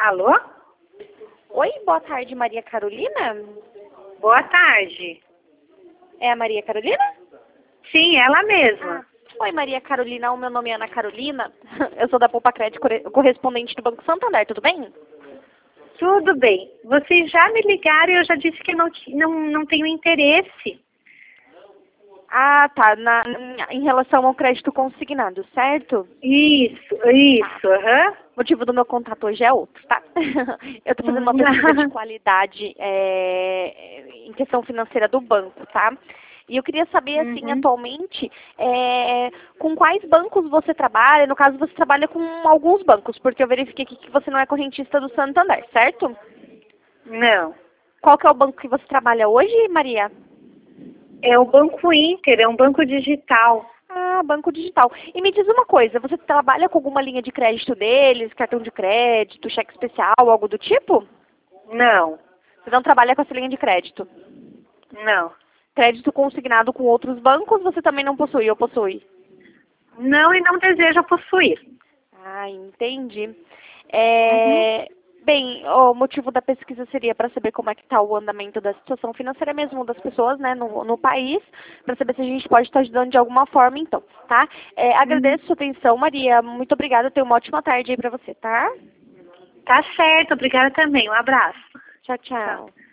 Alô? Oi, boa tarde, Maria Carolina? Boa tarde. É a Maria Carolina? Sim, ela mesma. Oi, Maria Carolina, o meu nome é Ana Carolina. Eu sou da Poupa Crédito, correspondente do Banco Santander, tudo bem? Tudo bem. Vocês já me ligaram e eu já disse que não tenho interesse. Ah, tá. Em relação ao crédito consignado, certo? Isso, aham. O motivo do meu contato hoje é outro, tá? Eu tô fazendo uma pesquisa de qualidade em questão financeira do banco, tá? E eu queria saber, assim, atualmente, com quais bancos você trabalha? No caso, você trabalha com alguns bancos, porque eu verifiquei aqui que você não é correntista do Santander, certo? Não. Qual que é o banco que você trabalha hoje, Maria? É o Banco Inter, é um banco digital. Ah, banco digital. E me diz uma coisa, você trabalha com alguma linha de crédito deles, cartão de crédito, cheque especial, algo do tipo? Não, Você não trabalha com essa linha de crédito? não. Crédito consignado com outros bancos, você também não possui ou possui? Não e não deseja possuir. Ah, entendi. Bem, o motivo da pesquisa seria para saber como é que está o andamento da situação financeira mesmo das pessoas, né, no país, para saber se a gente pode estar ajudando de alguma forma, então, tá? Agradeço a sua atenção, Maria. Muito obrigada. Tenha uma ótima tarde aí para você, tá? Tá certo, obrigada também. Um abraço. Tchau, tchau.